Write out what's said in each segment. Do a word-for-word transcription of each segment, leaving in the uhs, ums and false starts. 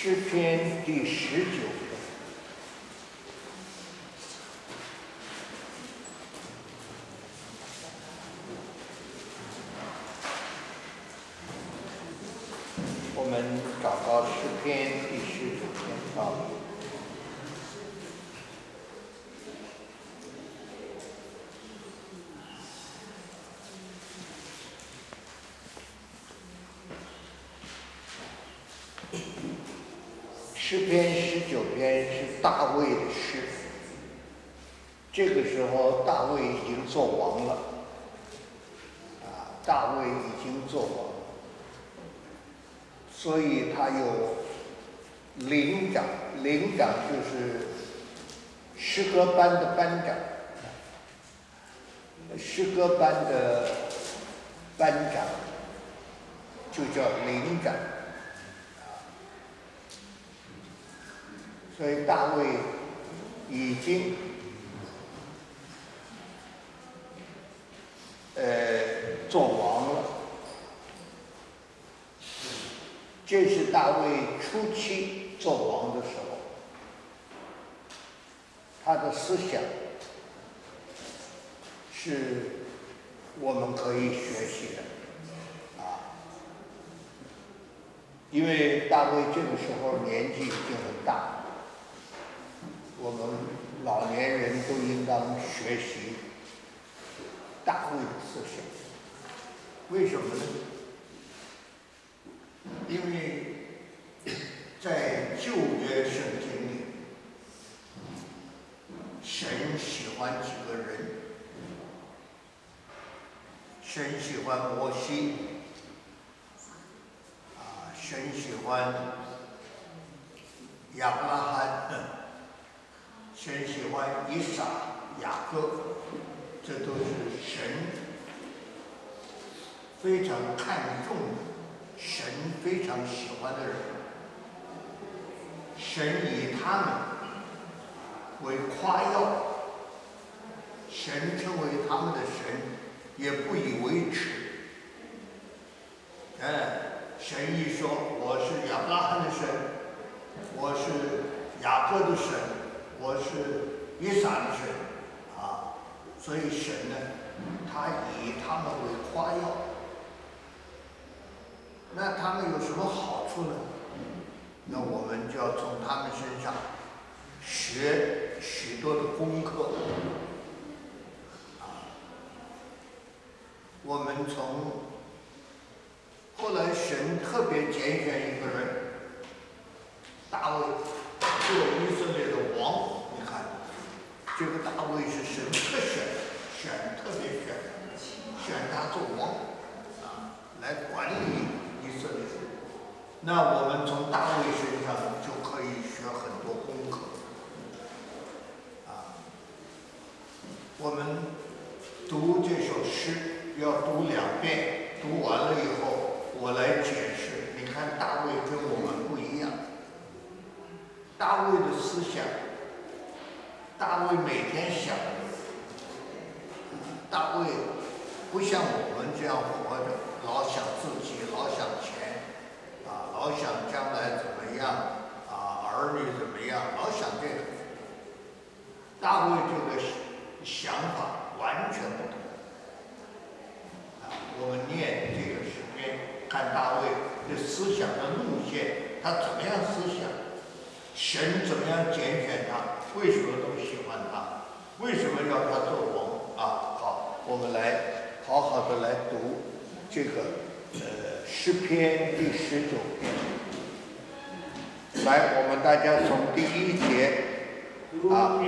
诗篇第十九篇。我们找到诗篇第十九篇啊。诗篇十九篇是大卫的诗，这个时候大卫已经做王了，啊，大卫已经做王了，所以他有灵长，灵长就是诗歌班的班长，诗歌班的班长就叫灵长。所以大卫已经呃做王了，这是大卫初期做王的时候，他的思想是我们可以学习的啊，因为大卫这个时候年纪已经很大。我们老年人都应当学习大卫的思想，为什么呢？因为在旧约圣经里，神喜欢几个人，神喜欢摩西，啊，神喜欢亚伯拉罕。神喜欢以撒、雅各，这都是神非常看重的，神非常喜欢的人。神以他们为夸耀，神称为他们的神，也不以为耻。哎，神一说我是亚伯拉罕的神，我是雅各的神。我是以撒的神，啊，所以神呢，他以他们为夸耀。那他们有什么好处呢？那我们就要从他们身上学许多的功课。啊，我们从后来神特别拣选一个人，大卫。做以色列的王，你看，这个大卫是神特选，选特别选，选他做王，啊，来管理以色列。那我们从大卫身上就可以学很多功课，啊，我们读这首诗要读两遍，读完了以后，我来解释。你看大卫跟我们不一样。大卫的思想，大卫每天想，大卫不像我们这样活着，老想自己，老想钱，啊，老想将来怎么样，啊，儿女怎么样，老想这个。大卫这个想法完全不同。啊，我们念这个诗篇，看大卫的思想的路线，他怎么样思想。神怎么样拣选他？为什么都喜欢他？为什么要他做王？啊，好，我们来好好的来读这个呃诗篇第十九篇。来，我们大家从第一节啊。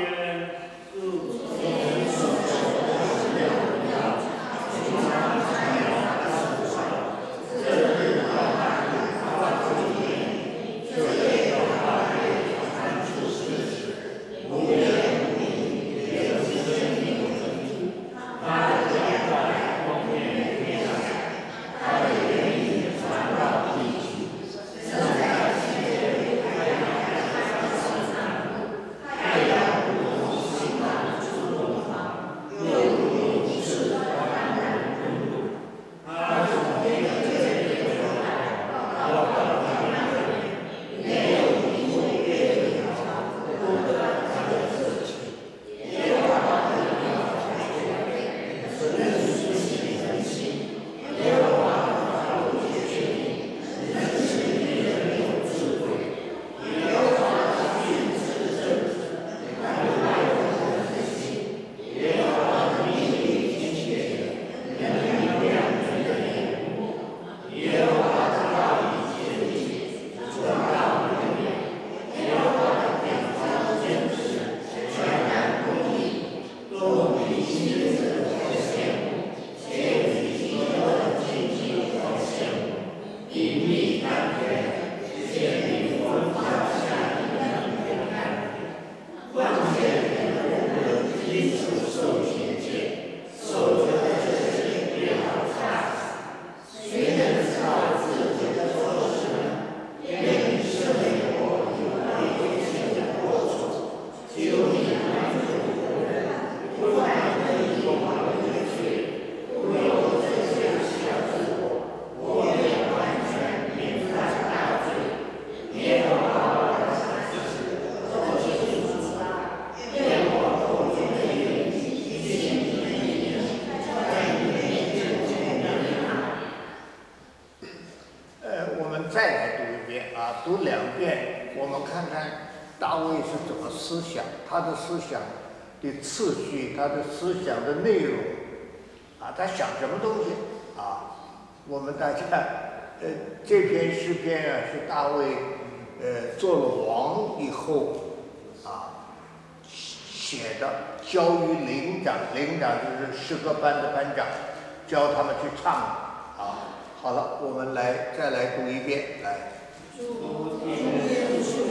思想，他的思想的次序，他的思想的内容，啊，他想什么东西啊？我们大家，呃，这篇诗篇啊，是大卫，呃，做了王以后，啊，写的，交于灵长，灵长就是诗歌班的班长，教他们去唱，啊，好了，我们来再来读一遍，来。主天主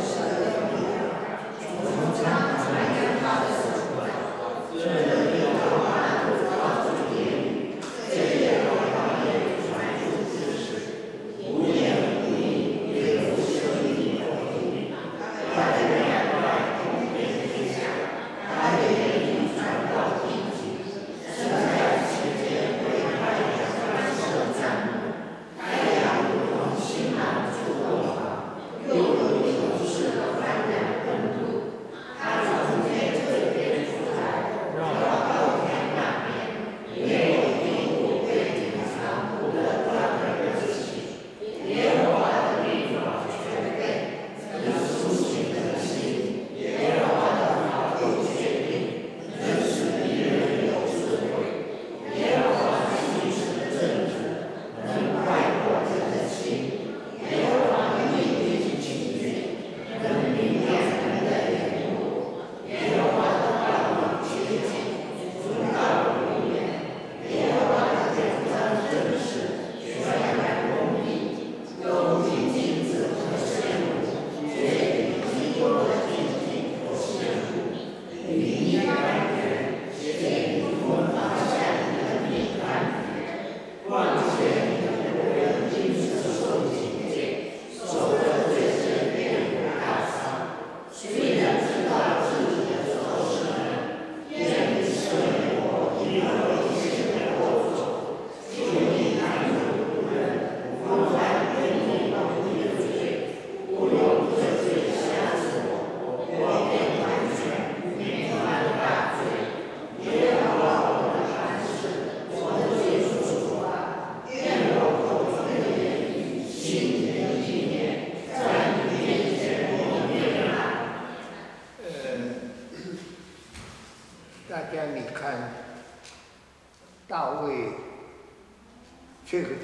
这个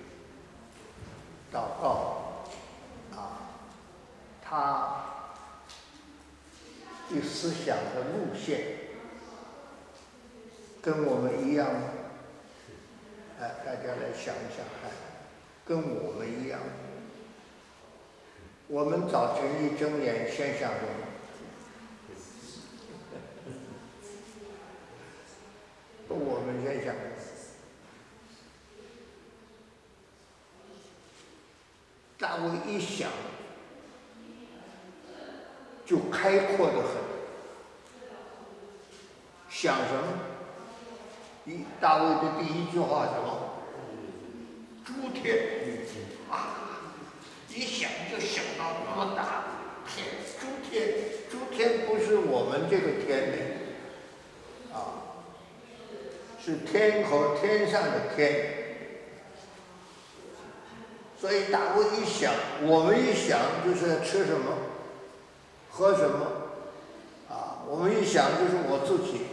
祷告啊，他的思想的路线跟我们一样，哎，大家来想一想看，跟我们一样。我们早晨一睁眼先想什么？我们先想。大卫一想，就开阔得很。想什么？一大卫的第一句话什么？诸天啊！一想就想到那么大天，诸天，诸天不是我们这个天里，啊，是天和天上的天。所以大卫一想，我们一想就是吃什么，喝什么，啊，我们一想就是我自己，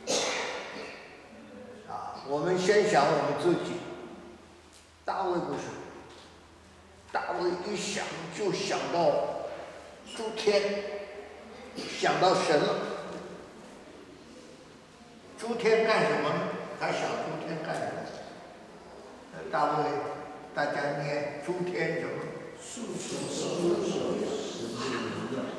啊，我们先想我们自己。大卫不是，大卫一想就想到诸天，想到神了。诸天干什么呢？他想诸天干什么？大卫。大家念诸天什么？诉说神的荣耀。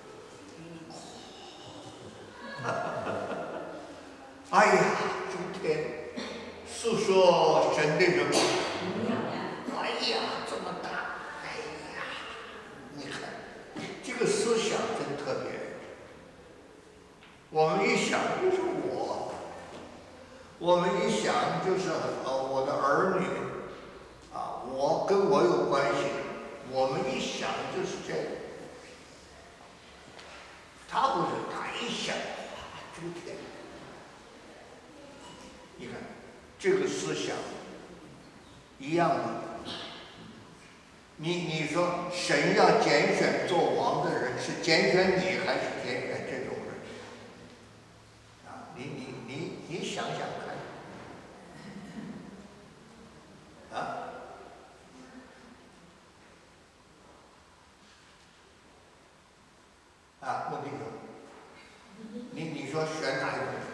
哎呀，诸天诉说神的荣耀。哎呀，这么大！哎呀，你看这个思想真特别。 我们一想就是我，我们一想就是呃我的儿女，啊，我跟我有关系，我们一想就是这个。他不是，他一想，哇，诸天，你看这个思想一样吗？你你说神要拣选做王的人，是拣选你还是拣选这种人？啊，你你你你想想看，啊，啊，穆迪说，你你说选哪一种人？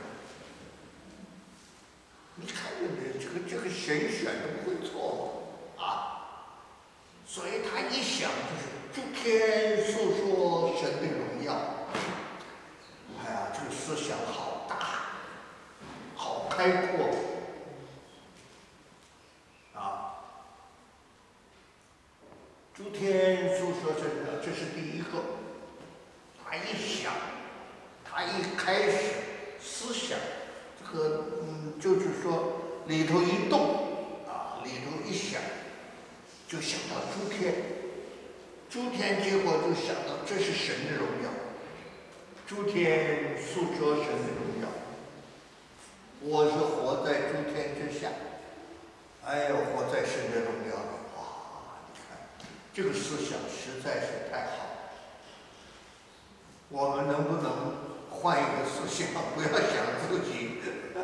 你看这个这个这个神选的不会错啊。所以他一想就是诸天诉说神的荣耀，哎呀，这个思想好大，好开阔啊！诸天诉说神的，这是第一个。他一想，他一开始思想，这个嗯，就是说里头一动啊，里头一想。就想到诸天，诸天结果就想到这是神的荣耀，诸天诉说神的荣耀。我是活在诸天之下，哎呦，活在神的荣耀里，哇！你看这个思想实在是太好了。我们能不能换一个思想，不要想自己，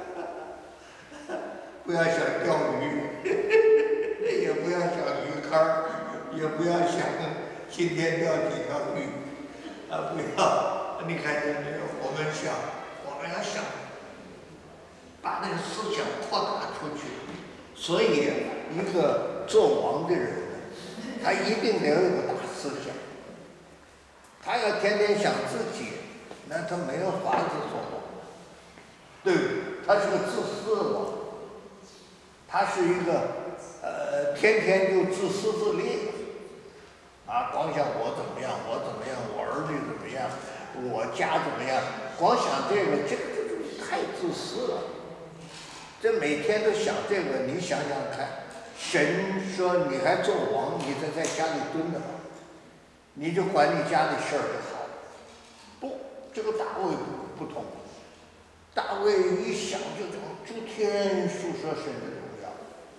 不要想钓鱼。也不要想鱼竿儿，也不要想今天钓几条鱼，啊，不要！你看见没有？我们想，我们要想，把那个思想扩大出去。所以，一个做王的人，他一定得有个大思想。他要天天想自己，那他没有法子做王。对，他是个自私的王，他是一个。呃，天天就自私自利，啊，光想我怎么样，我怎么样，我儿女怎么样，我家怎么样，光想这个，这个这个太自私了。这每天都想这个，你想想看，神说你还做王，你这在家里蹲着吧，你就管你家里事儿就好。不，这个大卫不不同，大卫一想就从诸天诉说神的荣耀。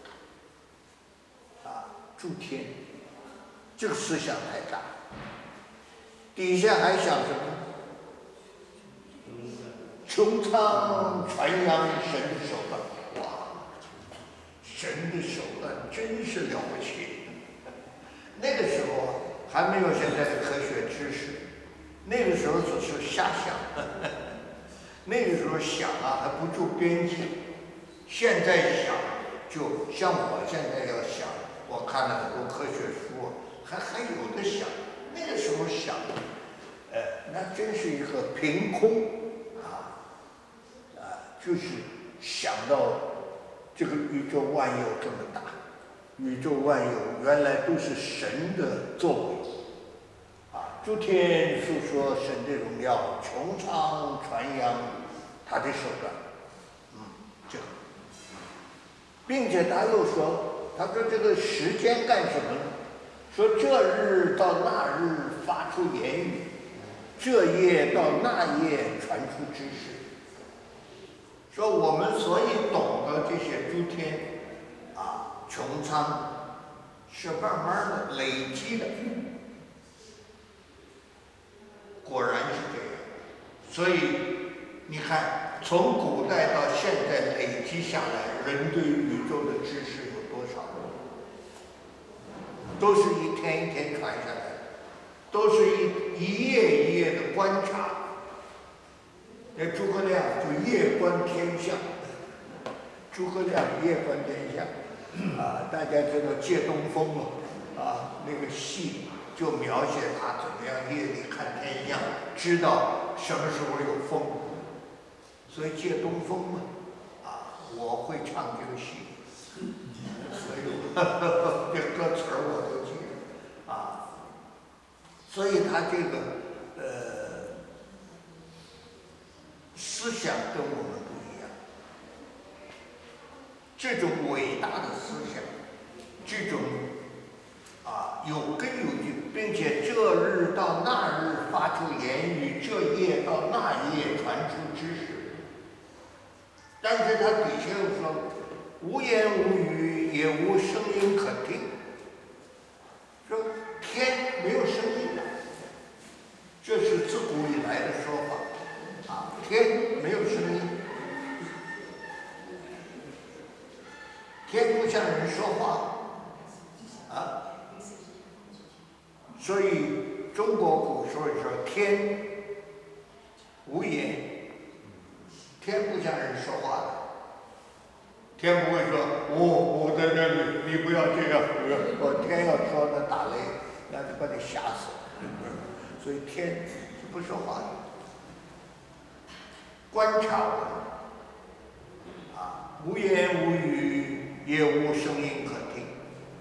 诸天，这个思想太大。底下还想什么？穹苍传扬神的手段，哇！神的手段真是了不起。那个时候还没有现在的科学知识，那个时候只是瞎想，那个时候想啊还不住边际。现在想，就像我现在要想。我看了很多科学书，还还有的想，那个时候想，呃，那真是一个凭空啊，啊，就是想到这个宇宙万有这么大，宇宙万有原来都是神的作为，啊，诸天诉说神的荣耀，穹苍传扬他的手段，嗯，这个，并且他又说。他说：“这个时间干什么呢？说这日到那日发出言语，这夜到那夜传出知识。说我们所以懂得这些诸天啊穹苍，是慢慢的累积的。果然是这样。所以你看，从古代到现在累积下来，人对宇宙的知识。”多少都是一天一天传下来的，都是一一页一页的观察。那诸葛亮就夜观天象，诸葛亮夜观天象啊，大家知道借东风嘛啊，那个戏就描写他怎么样夜里看天象，知道什么时候有风，所以借东风嘛啊，我会唱这个戏。所以这歌词儿我都记得啊，所以他这个呃思想跟我们不一样，这种伟大的思想，这种啊有根有据，并且这日到那日发出言语，这夜到那夜传出知识。但是他底下又说，无言无语，也无声音可听。说天没有声音的，这是自古以来的说法啊，天没有声音，天不像人说话啊，所以中国古时候说天无言。天不像人说话的，天不会说我、哦、我在这里，你不要这样。我天要说那打雷，那就把你吓死了。所以天是不说话的，观察我们啊，无言无语，也无声音可听。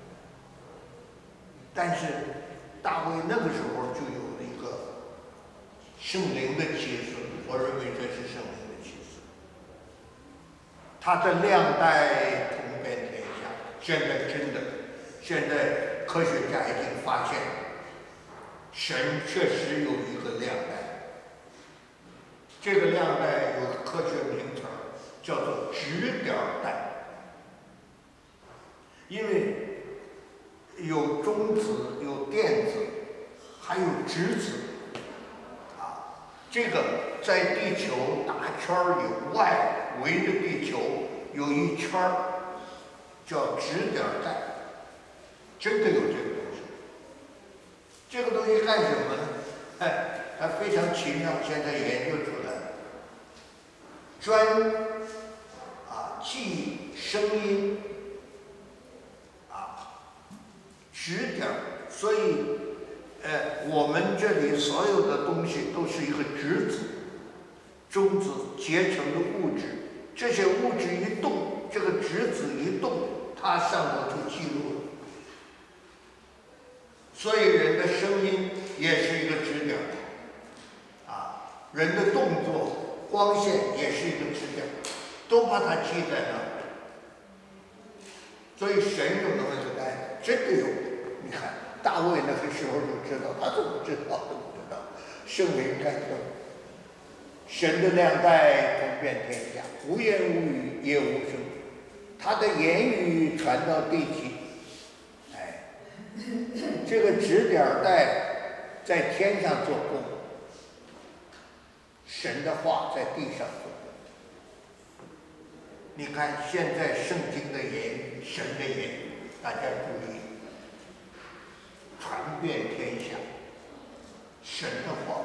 但是大卫那个时候就有了一个圣灵的启示，我认为这是圣灵。它的亮带通遍天下。现在真的，现在科学家已经发现，神确实有一个亮带。这个亮带有科学名词，叫做质点带。因为有中子、有电子，还有质子。啊，这个在地球大圈以外。围着地球有一圈儿叫质点带，真的有这个东西。这个东西干什么呢？哎，它非常奇妙，现在研究出来了，专啊记声音啊质点，所以呃我们这里所有的东西都是一个质子、中子结成的物质。这些物质一动，这个质子一动，它上头就记录了。所以人的声音也是一个质点，啊，人的动作、光线也是一个质点，都把它记在那儿。所以神有那么一个带子，真的有。你看大卫那个时候就知道，他怎么知道都不知道，圣灵感动。神的亮带通遍天下，无言无语，也无声。他的言语传到地极。哎，这个质点带在天上做工，神的话在地上做工。你看现在圣经的言语，神的言语，大家注意，传遍天下，神的话。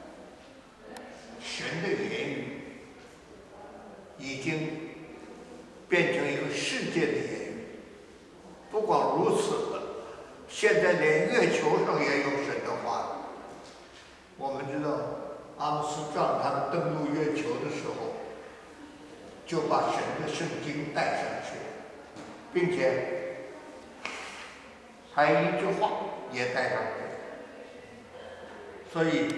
神的言语已经变成一个世界的言语。不光如此，现在连月球上也有神的话了。我们知道阿姆斯壮他们登陆月球的时候，就把神的圣经带上去，并且还有一句话也带上去。所以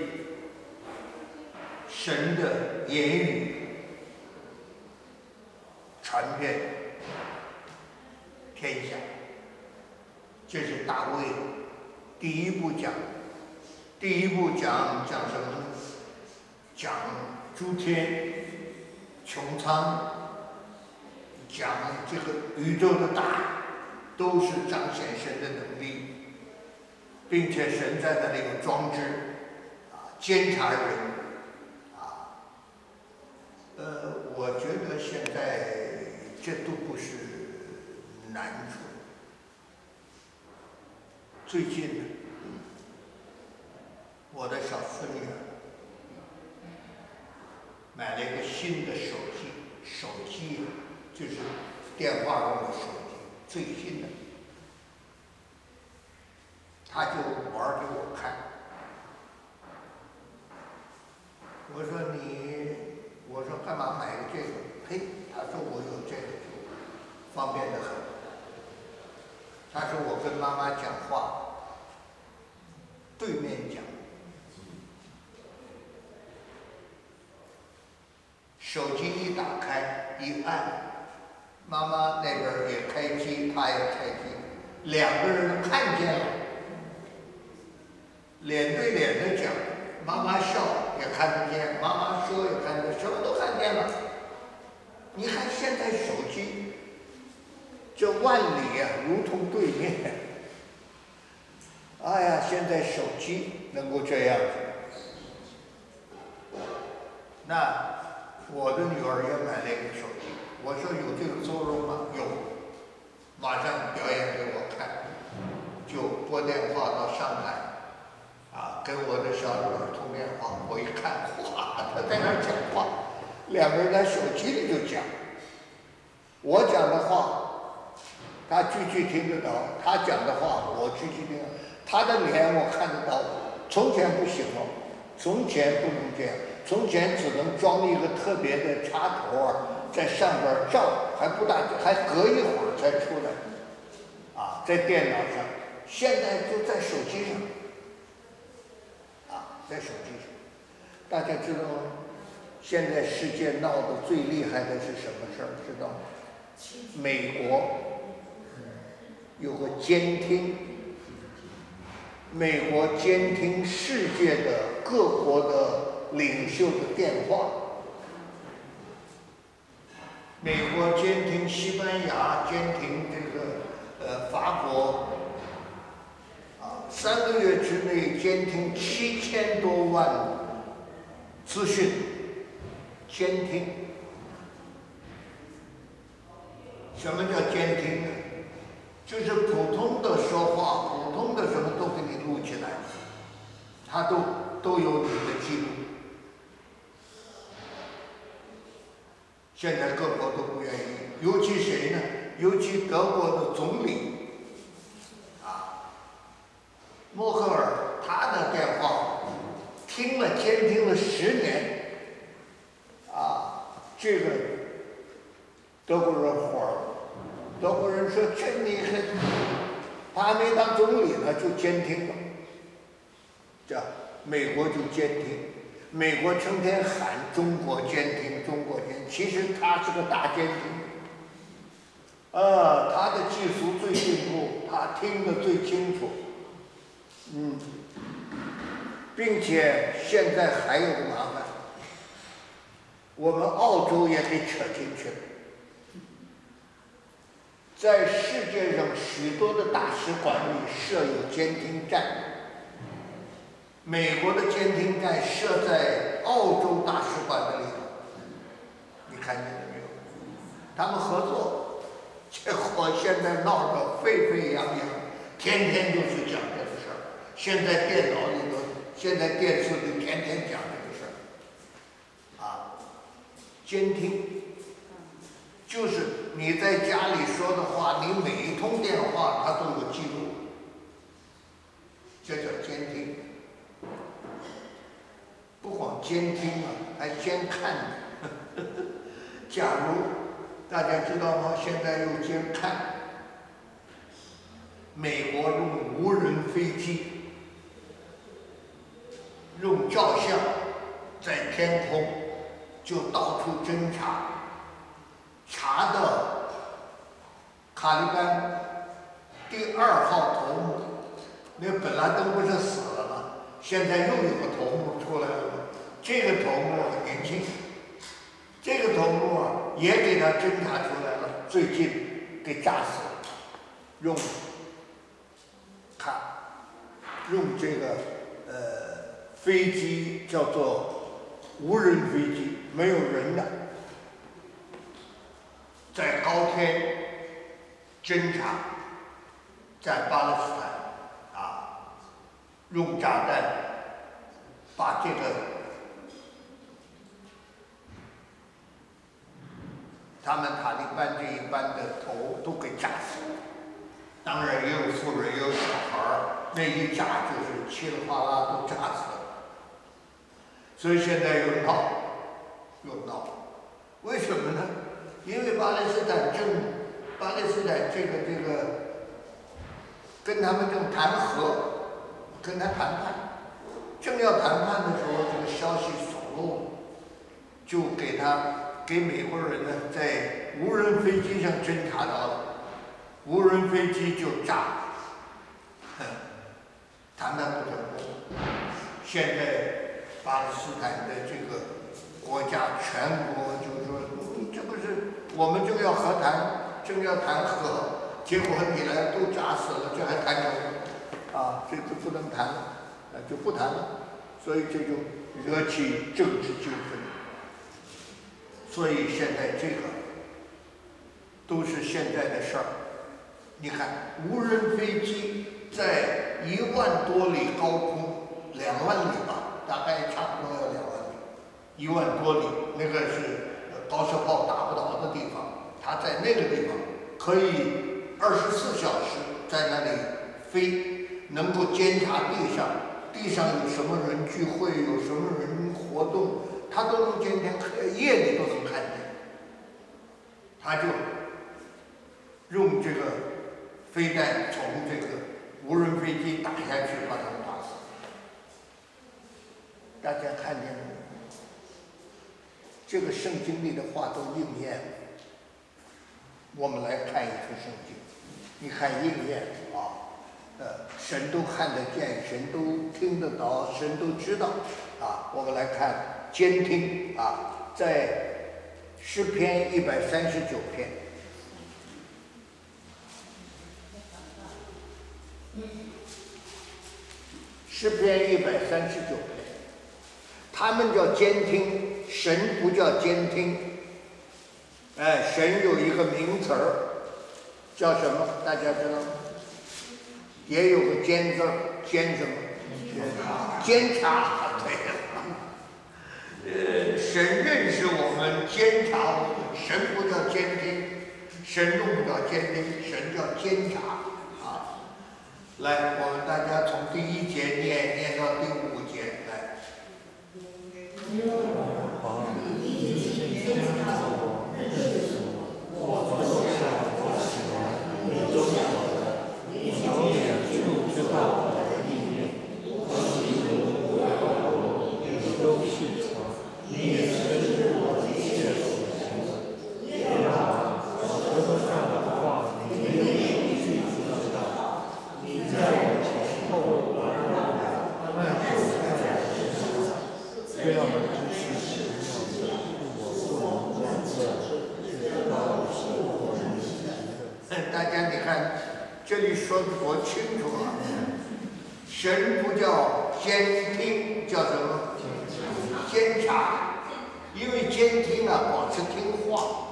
神的言语传遍天下，这是大卫第一部讲。第一部讲讲什么呢？讲诸天穹苍，讲这个宇宙的大，都是彰显神的能力，并且神在那里有装置啊，监察人。呃，我觉得现在这都不是难处。最近呢，我的小孙女买了一个新的手机，手机就是电话用的手机，最新的，她就玩给我看。我说你。我说干嘛买个这个？嘿，他说我有这个就方便得很。他说我跟妈妈讲话，对面讲， 手机一打开一按，妈妈那边也开机，他也开机，两个人看见了，脸对脸的讲，妈妈笑也看得见，妈妈说也看得见，什么都看见了。你看现在手机，这万里啊，如同对面。哎呀，现在手机能够这样子，那我的女儿也买了一个手机，我说有这个作用吗？有，马上表演给我看，就拨电话到上海，啊，跟我的小女儿通电话，我一看，哇，她在那儿讲话，两个人在手机里就讲，我讲的话，她句句听得到，她讲的话我句句听得到。他的脸我看得到，从前不行哦，从前不能这样，从前只能装一个特别的插头啊，在上边照，还不大，还隔一会儿才出来，啊，在电脑上，现在就在手机上，啊，在手机上，大家知道吗？现在世界闹得最厉害的是什么事儿？知道吗？美国有个监听。美国监听世界的各国的领袖的电话，美国监听西班牙，监听这个呃法国，啊，三个月之内监听七千多万资讯，监听。什么叫监听呢？就是普通的说话，普通的什么都给你录起来，它都都有你的记录。现在各国都不愿意，尤其谁呢？尤其德国的总理，啊，默克尔，他的电话听了监听了十年，啊，这个德国人火了。德国人说：“这你还，他还没当总理呢，就监听了。这美国就监听，美国成天喊中国监听，中国监听，其实他是个大监听。呃，他的技术最进步，他听得最清楚。嗯，并且现在还有个麻烦，我们澳洲也给扯进去了。”在世界上许多的大使馆里设有监听站，美国的监听站设在澳洲大使馆的里头，你看见了没有？他们合作，结果现在闹得沸沸扬扬，天天就是讲这个事儿。现在电脑里头，现在电视里天天讲这个事儿，啊，监听。就是你在家里说的话，你每一通电话它都有记录，这叫监听。不光监听啊，还监看。假如大家知道吗？现在又监看，美国用无人飞机，用照相，在天空就到处侦察。查到卡利班第二号头目，那本来都不是死了吗？现在又有个头目出来了。这个头目很年轻，这个头目啊也给他侦查出来了，最近给炸死了。用看用这个呃飞机叫做无人飞机，没有人的。在高天侦察，在巴勒斯坦啊，用炸弹把这个他们塔利班这一班的头都给炸死了。当然也有妇人，也有小孩儿，那一炸就是稀里哗啦都炸死了。所以现在又闹，又闹，为什么呢？因为巴勒斯坦正，巴勒斯坦这个这个，跟他们正谈和，跟他谈判，正要谈判的时候，这个消息走漏了， 就给他给美国人呢在无人飞机上侦察到了，无人飞机就炸，哼，谈谈不成功。现在巴勒斯坦的这个国家全国就说，嗯，这不是我们正要和谈，正要谈和，结果你来都炸死了，这还谈什么？啊，这就不能谈了，啊，就不谈了。所以这就惹起政治纠纷。所以现在这个都是现在的事儿。你看，无人飞机在一万多里高空，两万里吧，大概差不多要两万里，一万多里，那个是高射炮打不着的地方，它在那个地方可以二十四小时在那里飞，能够监察地上，地上有什么人聚会，有什么人活动，它都能监听，夜里都能看见。他就用这个飞弹从这个无人飞机打下去，把他们打死。大家看见了吗？这个圣经里的话都应验了。我们来看一处圣经，你看应验啊，呃，神都看得见，神都听得到，神都知道啊。我们来看监听啊，在诗篇一百三十九篇。诗篇一百三十九篇，他们叫监听，神不叫监听。哎，神有一个名词儿，叫什么？大家知道吗？也有个监字儿，监什么？监察。对了，呃，神认识我们，监察我们。神不叫监听，神用不叫监听，神叫监察。来，我们大家从第一节念念到第五节来。这里说的多清楚啊！神不叫监听，叫什么？监察。因为监听啊，光是听话。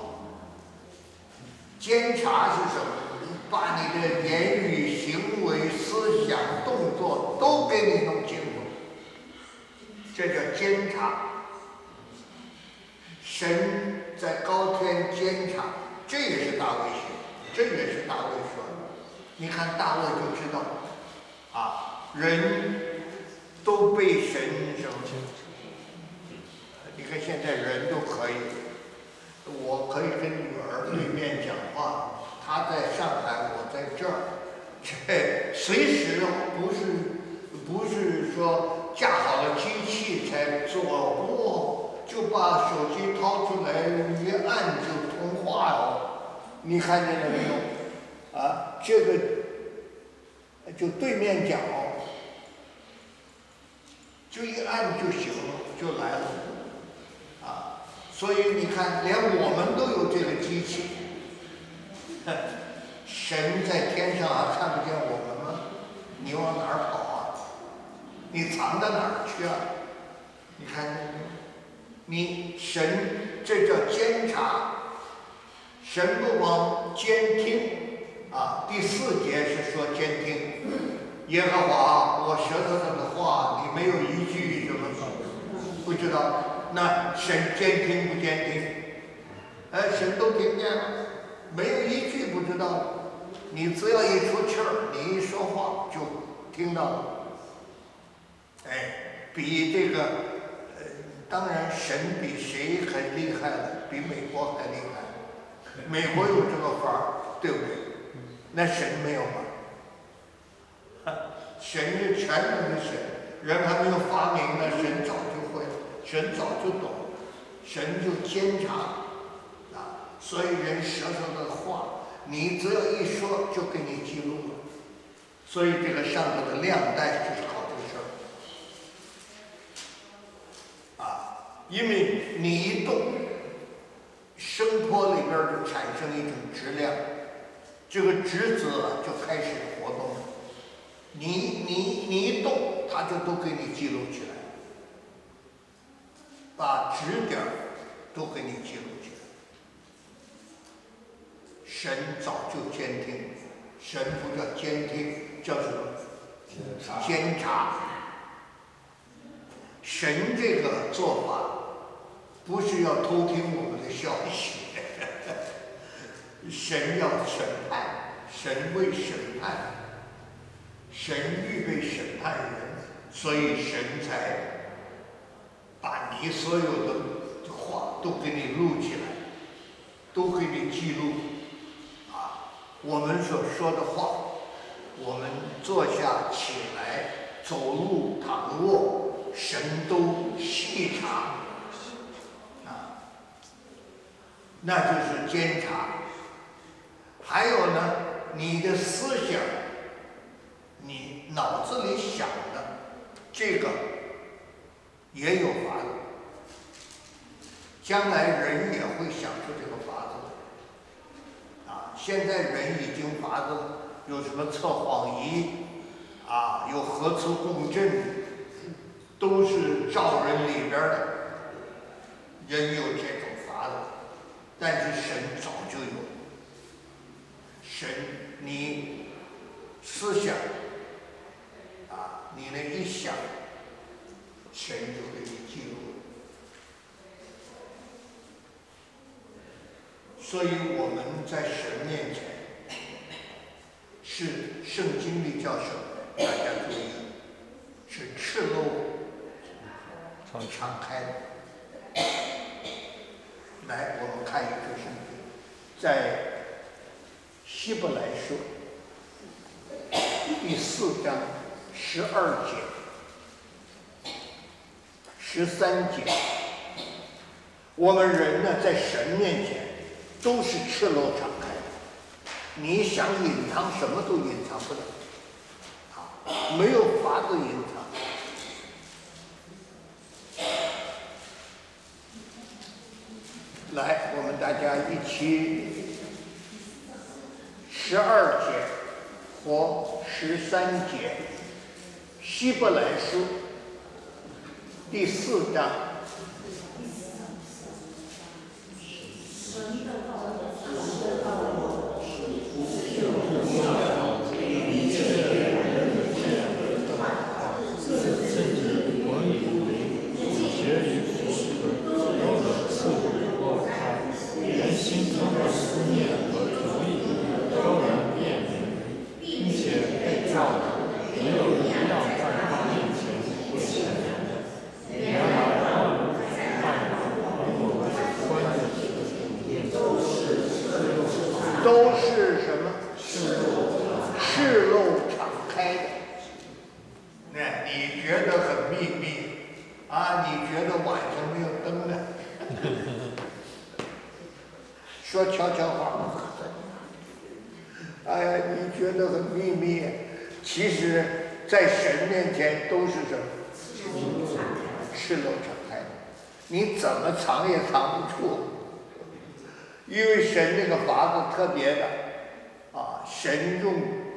监察是什么？把你的言语、行为、思想、动作都给你弄清楚，这叫监察。神在高天监察，这也是大卫写的，这也是大卫说的。你看大卫就知道，啊，人都被神什么？你看现在人都可以，我可以跟女儿对面讲话，她在上海，我在这儿，这随时不是不是说架好了机器才做，不就把手机掏出来一按就通话哟，你看见了没有？啊，这个就对面讲，就一按就行了，就来了，啊，所以你看，连我们都有这个机器，神在天上还看不见我们吗？你往哪儿跑啊？你藏到哪儿去啊？你看，你神这叫监察，神不光监听。啊，第四节是说监听，耶和华，我舌头上的话，你没有一句什么不知道，那神监听不监听？哎，神都听见了，没有一句不知道。你只要一出气儿，你一说话就听到了。哎，比这个，呃，当然神比谁还厉害了？比美国还厉害。美国有这个法儿，对不对？那神没有吗？神是全能的神，人还没有发明呢，神早就会了，神早就懂了。 神就监察啊，所以人舌头的话，你只要一说就给你记录了。所以这个上头的量带就是靠这个事儿啊，因为你一动，声波里边就产生一种质量，这个质子啊就开始活动了。你你你一动，它就都给你记录起来，把指点都给你记录起来。神早就监听，神不叫监听，叫什么？监察。神这个做法，不是要偷听我们的消息，神要审判，神为审判，神预备审判人，所以神才把你所有的话都给你录起来，都给你记录。啊，我们所说的话，我们坐下起来、走路、躺卧，神都细察。啊，那就是监察。还有呢，你的思想，你脑子里想的这个也有法子，将来人也会想出这个法子。啊，现在人已经法子有什么测谎仪，啊，有核磁共振，都是照人里边的，人有这种法子，但是神早就有。神，你思想啊，你那一想，神就给你记录。所以我们在神面前，是圣经里叫什么？大家注意，是赤露敞开的。来，我们看一个圣经，在希伯来书第四章十二节、十三节，我们人呢，在神面前都是赤裸敞开的，你想隐藏什么都隐藏不了，啊，没有法子隐藏。来，我们大家一起。十二节或十三节，希伯来书第四章。都是什么？赤露敞开的。那你觉得很秘密啊？你觉得晚上没有灯呢？说悄悄话。哎呀，你觉得很秘密，其实，在神面前都是什么？赤露敞开的。你怎么藏也藏不住。因为神这个法子特别的，啊，神用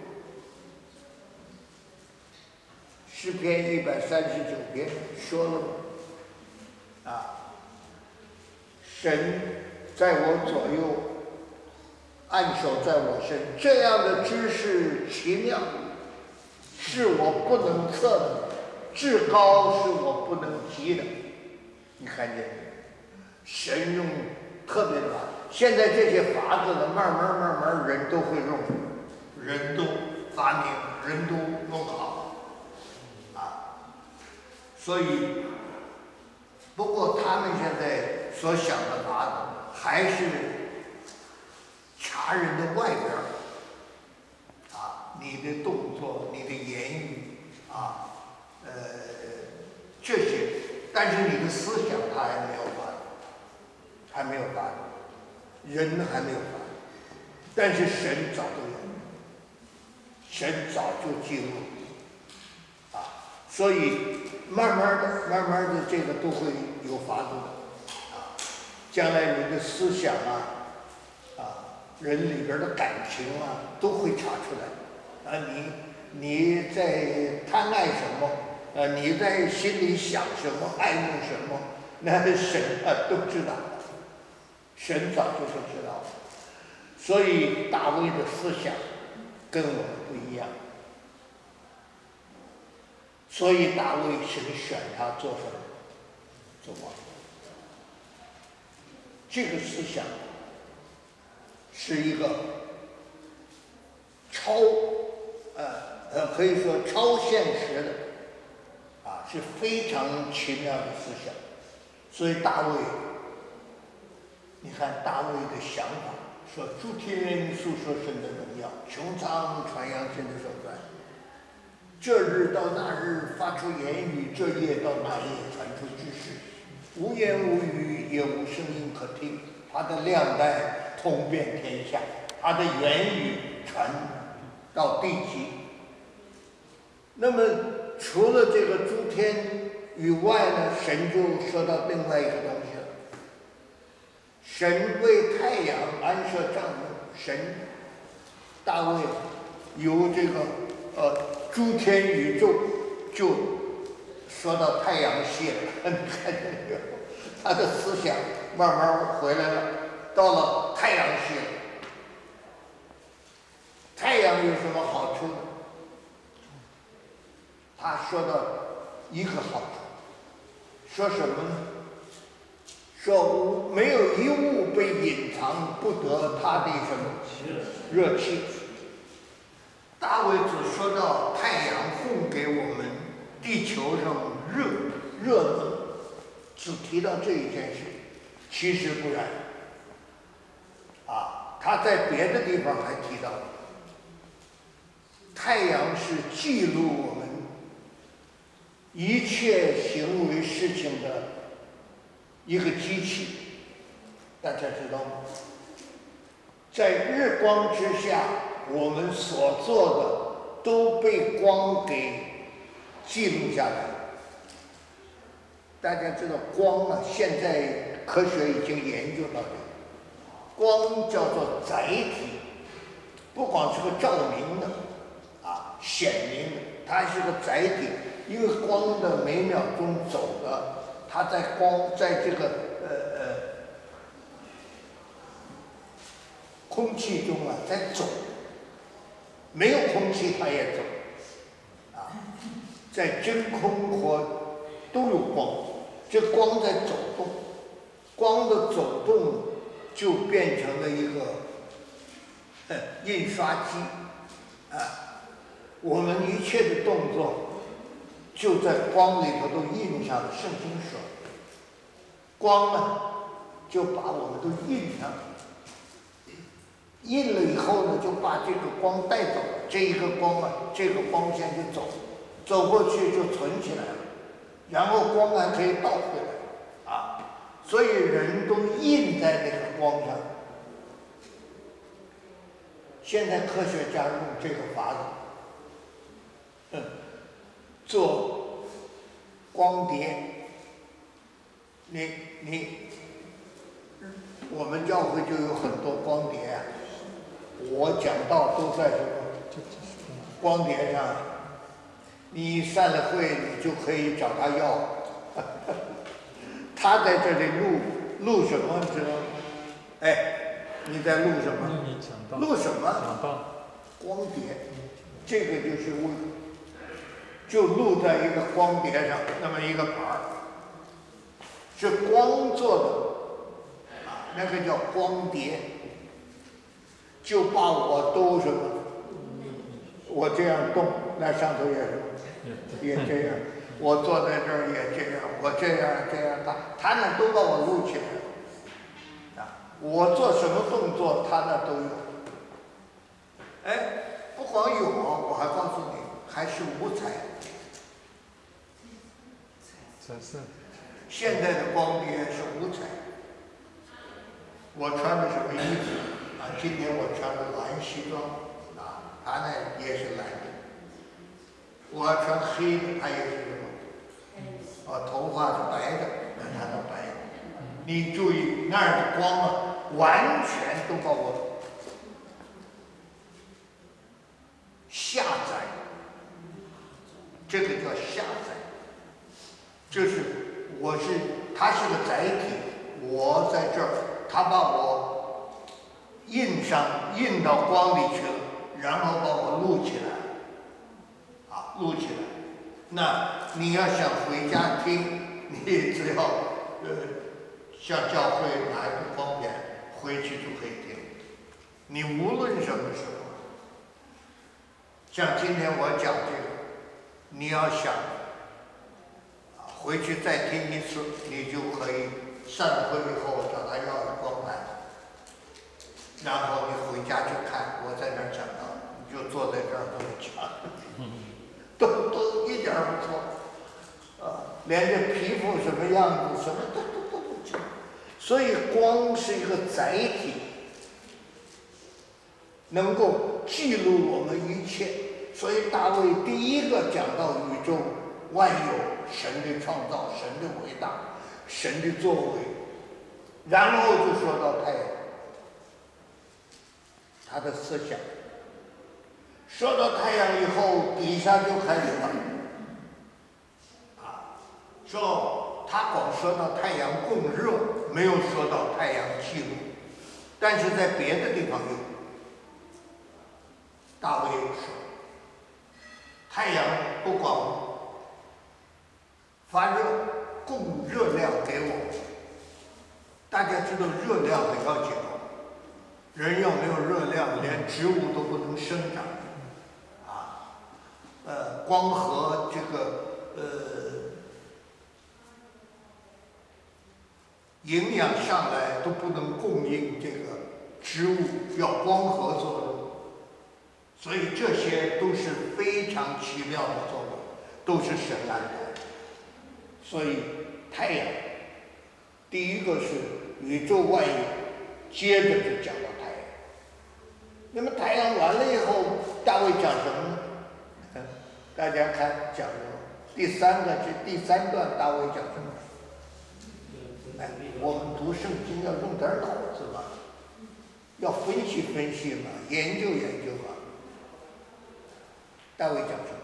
诗篇一百三十九篇说了嘛，啊，神在我左右，按手在我身，这样的知识奇妙，是我不能测的，至高是我不能及的。你看见没？神用特别的法。现在这些法子呢，慢慢慢慢人都会用，人都发明，人都弄好，啊，所以，不过他们现在所想的法子还是查人的外边儿，啊，你的动作，你的言语，啊，呃，这些，但是你的思想他还没有法子。 人还没有发，但是神早都有，神早就记录啊，所以慢慢的、慢慢的，这个都会有法度啊。将来你的思想啊，啊，人里边的感情啊，都会查出来啊。你你在贪爱什么？呃，你在心里想什么、爱慕什么？那神啊都知道，神早就都知道了。所以大卫的思想跟我们不一样，所以大卫神选他做什么？做王。这个思想是一个超呃呃可以说超现实的啊，是非常奇妙的思想。所以大卫，你看大卫的想法，说诸天述说神的荣耀，穹苍传扬神的手段。这日到那日发出言语，这夜到那夜传出知识。无言无语，也无声音可听。他的亮带通遍天下，他的言语传到地极。那么除了这个诸天以外呢，神就说到另外一个东西了。神为太阳安设帐幕，神大卫由这个呃诸天宇宙就说到太阳系了，你看见没有？他的思想慢慢回来了，到了太阳系了。太阳有什么好处呢？他说到一个好处，说什么呢？说没有一物被隐藏不得他的什么热气。大卫只说到太阳供给我们地球上热热能，只提到这一件事，其实不然。啊，他在别的地方还提到，太阳是记录我们一切行为事情的一个机器。大家知道吗？在日光之下，我们所做的都被光给记录下来。大家知道光啊，现在科学已经研究到这个，光叫做载体，不光是个照明的啊，显明的，它是个载体。因为光的每秒钟走的，它在光在这个呃呃空气中啊在走，没有空气它也走，啊，在真空和都有光，这光在走动，光的走动就变成了一个呃印刷机啊，我们一切的动作就在光里头都印上了。圣经说，光呢就把我们都印上了，印了以后呢，就把这个光带走，这一个光啊，这个光线就走，走过去就存起来了，然后光还可以倒回来啊，所以人都印在那个光上。现在科学家用这个法子，嗯，做光碟。你你，我们教会就有很多光碟啊，我讲道都在这个光碟上，你散了会，你就可以找他要。他在这里录录什么，你知道吗？哎，你在录什么？录什么？光碟，这个就是为，就录在一个光碟上，那么一个盘儿，是光做的，啊，那个叫光碟，就把我都什么，我这样动，那上头也是，也这样，我坐在这儿也这样，我这样这样，他他那都把我录起来了，啊，我做什么动作，他那都有。哎，不光有，我还告诉你，还是五彩。现在的光碟是五彩， 我穿的什么衣服啊？今天我穿的蓝西装啊，他呢也是蓝的。我要穿黑的，他也是什么？啊，头发是白的，那他是白的。你注意那儿的光啊，完全都把我下载，这个叫下载，就是我是他是个载体，我在这儿，他把我印上印到光里去了，然后把我录起来，啊，录起来。那你要想回家听，你只要呃。向教会拿一个光片，回去就可以听。你无论什么时候，像今天我讲这个，你要想啊回去再听一次，你就可以散会以后找他要个光盘，然后你回家去看，我在那儿讲到，你就坐在这儿这么讲，都都一点儿不错，啊，连这皮肤什么样子，什么都都都不讲。所以光是一个载体，能够记录我们一切。所以大卫第一个讲到宇宙万有，神的创造，神的伟大，神的作为，然后就说到太阳，他的思想。说到太阳以后，底下就开始了，啊，说他光说到太阳供热。没有说到太阳记录，但是在别的地方有。大卫说，太阳不光发热，供热量给我。大家知道热量很要紧哦，人要没有热量，连植物都不能生长。啊，呃，光和这个呃。营养上来都不能供应这个植物，要光合作用，所以这些都是非常奇妙的作用，都是神安排的。所以太阳，第一个是宇宙万有，接着就讲到太阳。那么太阳完了以后，大卫讲什么呢？嗯、大家看讲什么？第三个是第三段，大卫讲什么？哎，我们读圣经要用点脑子嘛，要分析分析嘛，研究研究嘛。大卫讲什么？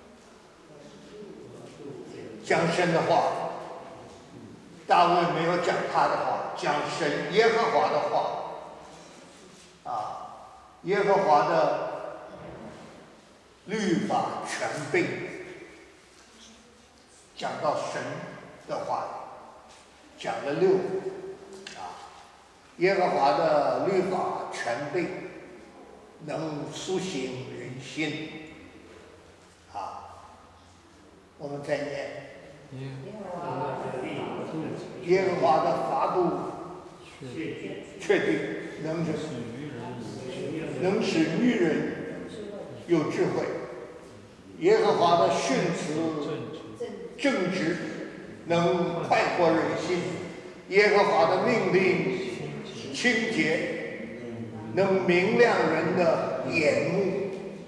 讲神的话。大卫没有讲他的话，讲神耶和华的话。啊，耶和华的律法全备，讲到神的话。讲了六啊，耶和华的律法全备，能苏醒人心啊。我们再念，耶和华的法度确定，能使能使愚人有智慧。耶和华的训词正直，能快活人心。耶和华的命令清洁，能明亮人的眼目。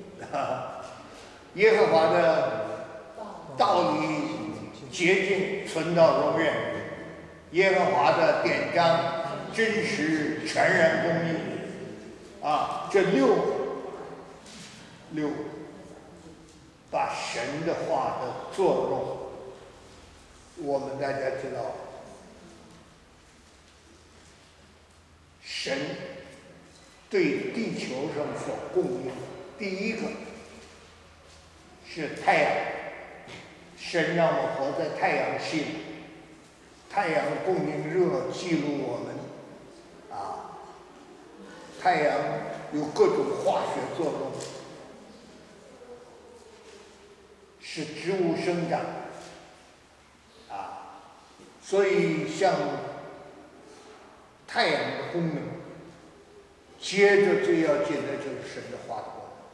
耶和华的道理洁净，存到永远。耶和华的典章真实，全然公义。啊，这六六把神的话的作用，我们大家知道，神对地球上所供应的，第一个是太阳，神让我们活在太阳系里，太阳供应热，记录我们，啊，太阳有各种化学作用，使植物生长，啊，所以像太阳的功能，接着最要紧的就是神的话的功能。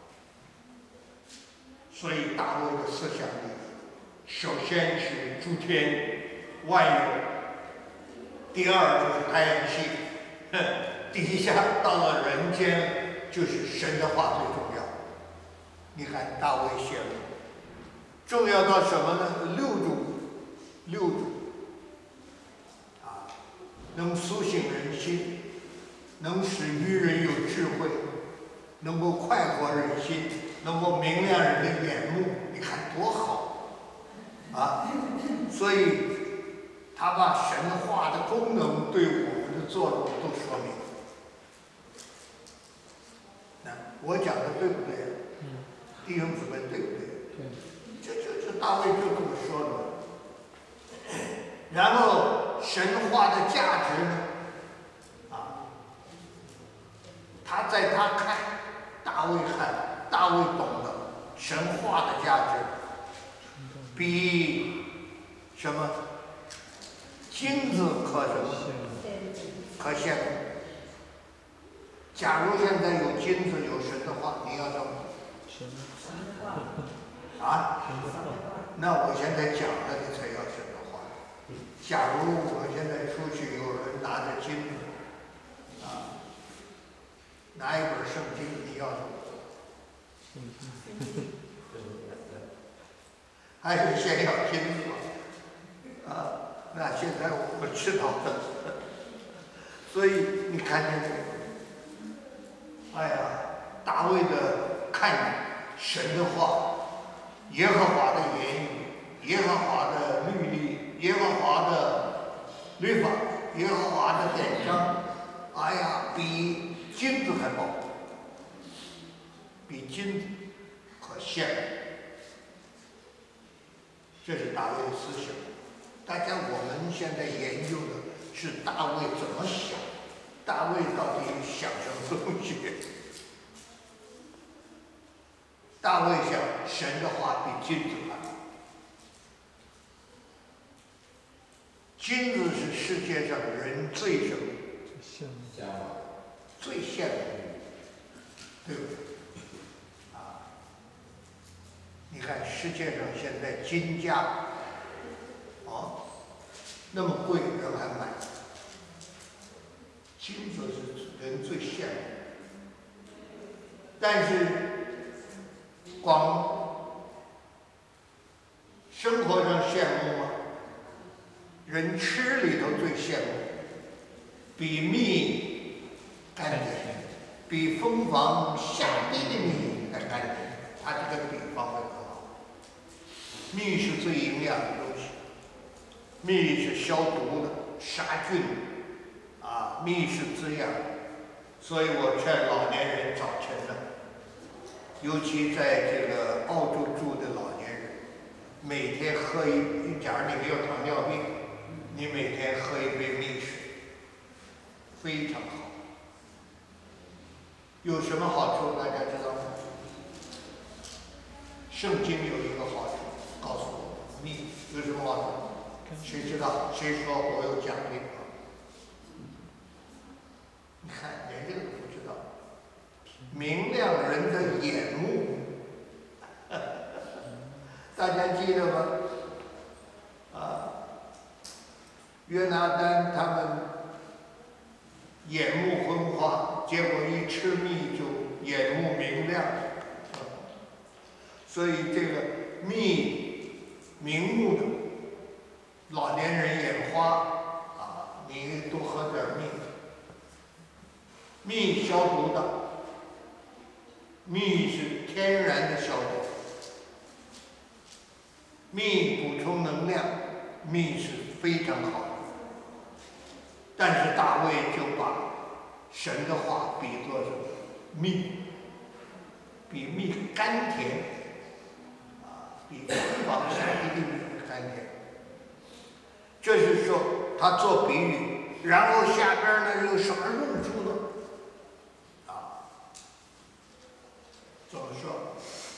所以大卫的思想里，首先是诸天万有，第二就是太阳系， 底下到了人间，就是神的话最重要。你看大卫写了，重要到什么呢？六种，六种啊，能苏醒人心，能使愚人有智慧，能够快活人心，能够明亮人的眼目。你看多好啊！所以他把神话的功能对我们的作用都说明。那我讲的对不对？嗯，弟兄姊妹对不对？对。这这这大卫就这么说的。然后神话的价值呢？啊，他在他看，大卫看，大卫懂得神话的价值，比什么金子可什么？可羡慕。假如现在有金子有神的话，你要什么？神话。啊？那我现在讲了，你才要神的话。假如我现在出去，有人拿着金子，啊，拿一本圣经，你要什么？还是先要金子吗？啊，那现在我们知道了。所以你看见没有？哎呀，大卫的看神的话，耶和华的言语，耶和华的律例，耶和华的律法，耶和华的典章，哎呀，比金子还宝，比金子可羡慕。这是大卫的思想。大家，我们现在研究的是大卫怎么想，大卫到底想什么东西？大卫想神的话比金子还好。金子是世界上人最什么？最羡慕，对不对？啊，你看世界上现在金价，哦，那么贵，人还买。金子是人最羡慕，但是光生活上羡慕吗？人吃里头最羡慕，比蜜甘甜，比蜂房下滴的蜜还甘甜。他这个比方会很好。蜜是最营养的东西，蜜是消毒的、杀菌的，啊，蜜是滋养。所以我劝老年人早晨呢，尤其在这个澳洲住的老年人，每天喝一，假如你没有糖尿病，你每天喝一杯蜜水，非常好。有什么好处？大家知道吗？圣经有一个好处，告诉我们蜜有什么好处？谁知道？谁说我有奖励？你看，连这个都不知道。明亮人的眼目，大家记得吗？啊，约拿单他们眼目昏花，结果一吃蜜就眼目明亮。所以这个蜜明目的，老年人眼花啊，你多喝点蜜。蜜消毒的，蜜是天然的消毒，蜜补充能量，蜜是非常好的。但是大卫就把神的话比作是蜜，比蜜甘甜，啊，比蜂房下滴的蜜甘甜。这是说他做比喻，然后下边呢有什么用处呢？怎么说？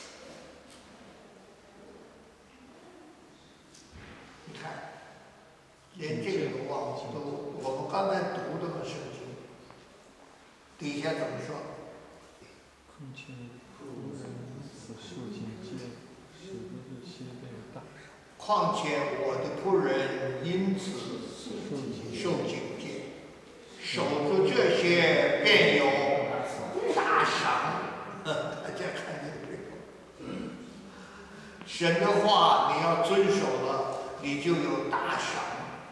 你看，连这个都忘记都，我们刚才读这个圣经，底下怎么说？况且仆人所受警戒，使得这些被大赏。况且我的仆人因此受警戒，守住这些便有大赏。大家看见没有？神的话你要遵守了，你就有大赏，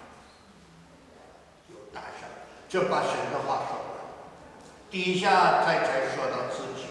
有大赏。这把神的话说完，底下再才说到自己。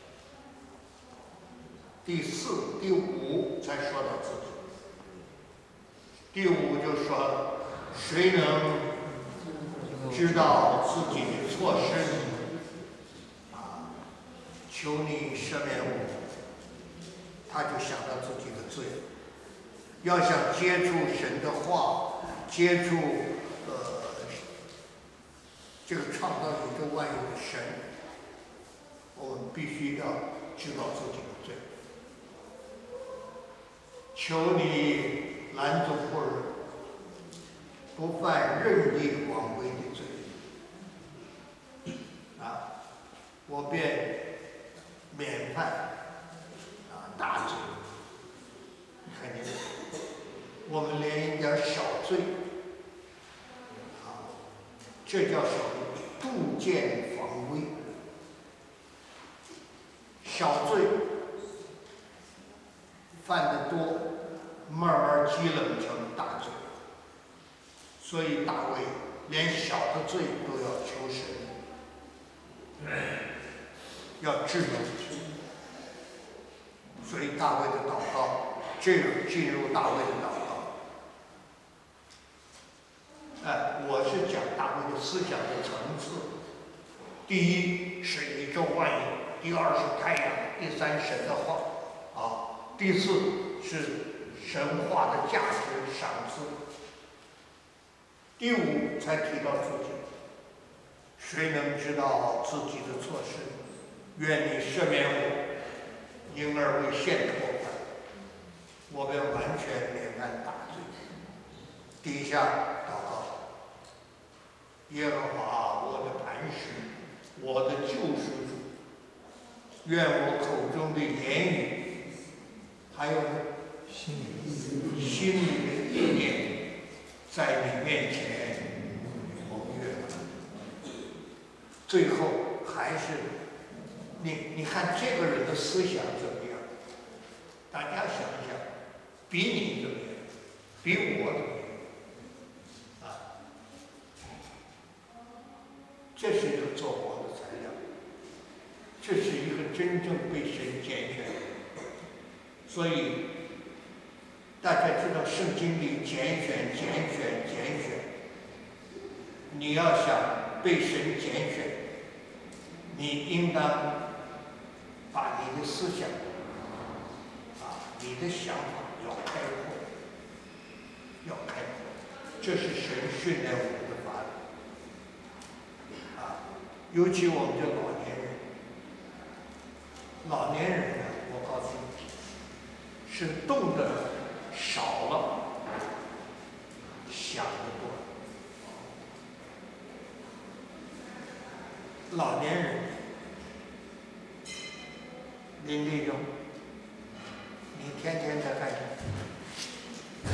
第四、第五才说到自己。第五就说，谁能知道自己的错失？啊，求你赦免我。他就想到自己的罪。要想接触神的话，接触呃这个创造宇宙万有的神，我们必须要知道自己的罪。求你拦阻不仁，不犯任意妄为的罪。啊，我便免犯啊大罪。看见没有？我们连一点小罪，啊，这叫什么？杜渐防微。小罪犯得多，慢慢积累成大罪。所以大卫连小的罪都要求神，要治疗。所以大卫的祷告，这个进入大卫的祷告。哎，我是讲大卫的思想的层次。第一是宇宙万有，第二是太阳，第三神的话，啊，第四是神话的价值赏赐，第五才提到自己。谁能知道自己的错失？愿你赦免我，因而为献脱犯，我便完全免犯大罪。底下祷告：耶和华我的磐石，我的救赎主，愿我口中的言语，还有心里心里的意念，在你面前蒙悦。最后还是你，你看这个人的思想怎么样？大家想一想，比你怎么样？比我怎么样？啊，这是一个做王的材料，这是一个真正被神拣选的。所以大家知道圣经里拣选、拣选、拣选，你要想被神拣选，你应当把你的思想啊，你的想法要开阔，要开阔，这是神训练我们的法理啊。尤其我们这老年人，老年人呢，我告诉你，是动的少了，想的多。老年人，林立荣，你天天在干什么？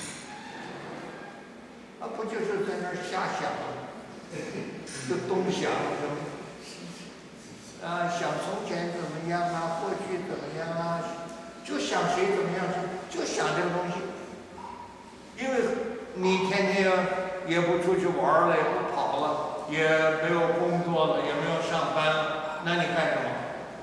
啊，不就是在那儿瞎想吗？就东想什么？啊，想从前怎么样啊，过去怎么样啊，就想谁怎么样，就就想这个东西。因为你天天也不出去玩了，也不跑了，也没有工作了，也没有上班了，那你干什么？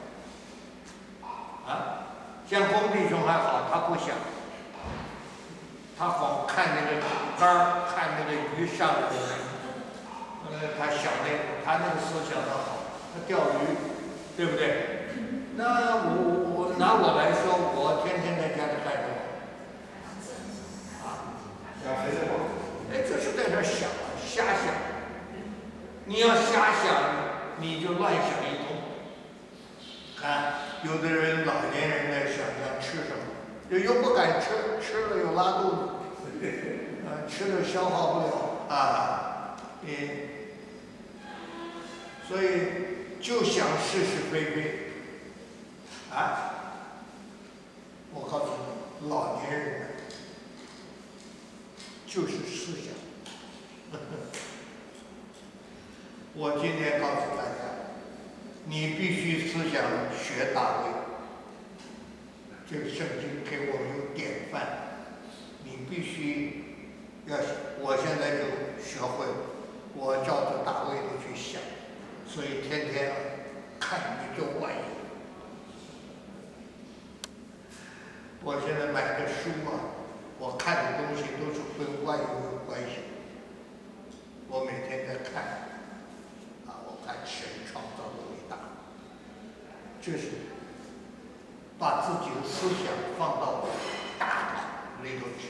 啊，像龚弟兄还好，他不想，他光看那个竿儿，看那个鱼上来，呃，他想那个，他那个思想他好，他钓鱼，对不对？那我我拿我来说，我天天在家里干什么？啊，想谁的话？哎，就是在这儿想，瞎想。你要瞎想，你就乱想一通。看，有的人老年人在想想吃什么，又又不敢吃，吃了又拉肚子，啊，吃了消化不了啊，嗯，所以就想是是非非，啊，我告诉你，老年人就是思想。 我今天告诉大家，你必须思想学大卫。这个圣经给我们有典范，你必须要。我现在就学会了，我照着大卫的去想，所以天天看宇宙万有。我现在买的书啊，我看的东西都是跟万有有关系。我每天在看，啊，我看神创造的伟大，这是把自己的思想放到大脑里头去，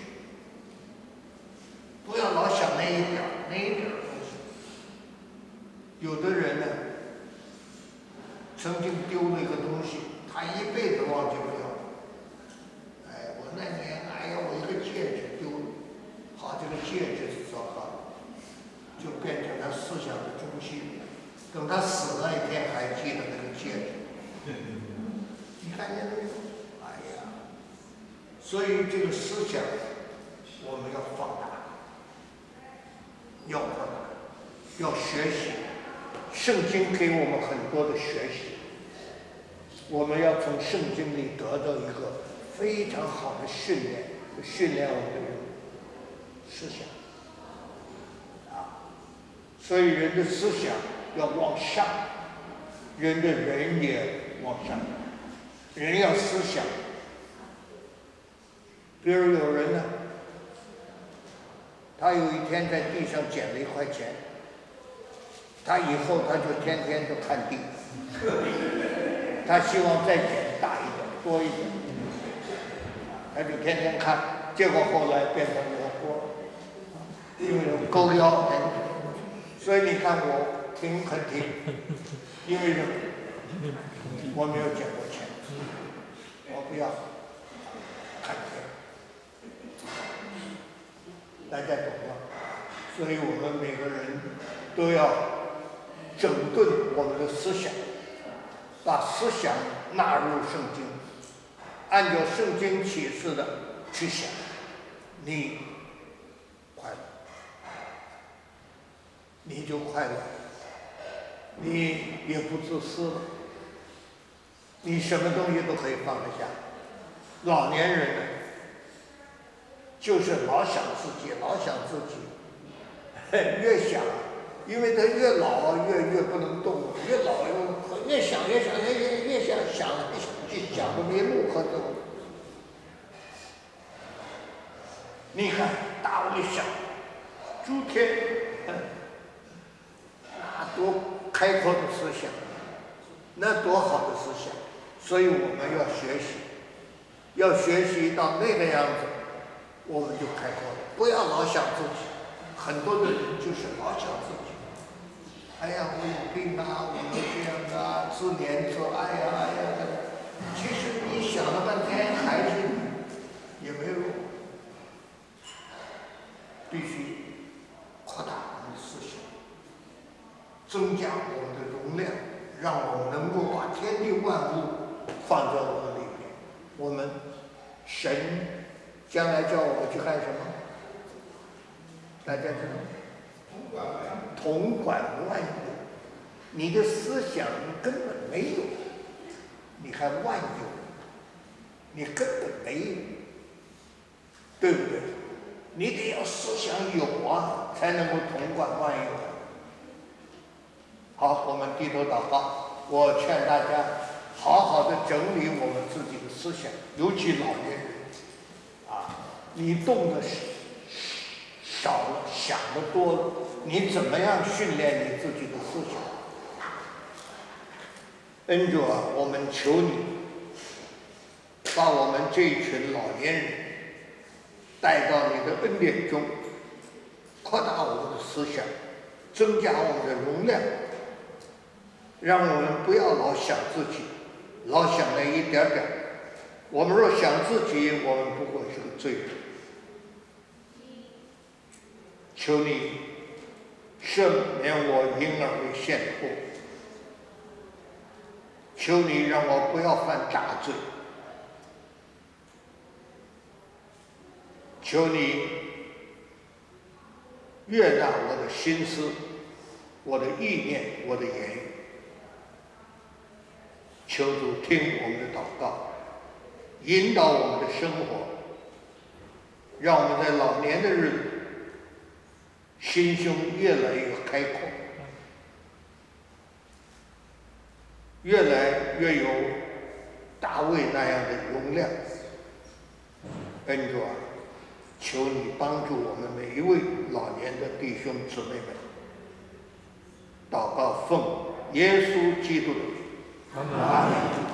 不要老想那一点儿那一点儿东西。有的人呢，曾经丢了一个东西，他一辈子忘记不了。哎，我那年，哎呀，我一个戒指丢了，好，这个戒指是糟糕，就变成他思想的中心。等他死那一天，还记得那个戒指。你看见没有？哎呀，所以这个思想我们要放大，要扩大，要学习。圣经给我们很多的学习，我们要从圣经里得到一个非常好的训练，训练我们的思想啊。所以人的思想要往上，人的人也往上。人要思想，比如有人呢，他有一天在地上捡了一块钱，他以后他就天天都看地，他希望再捡大一点、多一点，他就天天看，结果后来变成罗锅，因为勾腰，所以你看我挺很挺，因为什么？我没有捡过钱。我不要看见，大家懂吗？所以我们每个人都要整顿我们的思想，把思想纳入圣经，按照圣经启示的去想，你快乐，你就快乐，你也不自私了。你什么东西都可以放得下。老年人呢，就是老想自己，老想自己，越想，因为他越老越越不能动，越老越想越想越越越想想就想不迷路和走。你看大卫想，诸天，那多开阔的思想，那多好的思想。所以我们要学习，要学习到那个样子，我们就开阔了。不要老想自己，很多的人就是老想自己。哎呀，我有病啊，我有这样的啊，自怜自爱呀，哎呀的。其实你想了半天，还是也没有用。必须扩大我们的思想，增加我们的容量，让我们能够把天地万物放在我们里面。我们神将来叫我们去干什么？大家知道吗？统管万有。你的思想你根本没有，你还万有，你根本没有，对不对？你得要思想有啊，才能够统管万有。好，我们低头祷告。我劝大家好好的整理我们自己的思想，尤其老年人啊，你动的少了，想的多了，你怎么样训练你自己的思想？恩主啊，我们求你把我们这一群老年人带到你的恩典中，扩大我们的思想，增加我们的容量，让我们不要老想自己，老想那一点点。我们若想自己，我们不过是个罪人。求你赦免我因而为陷迫，求你让我不要犯大罪，求你悦纳我的心思， 我的意念、我的言语。求主听我们的祷告，引导我们的生活，让我们在老年的日子心胸越来越开阔，越来越有大卫那样的容量。恩主啊，求你帮助我们每一位老年的弟兄姊妹们。祷告奉耶稣基督的名。阿门。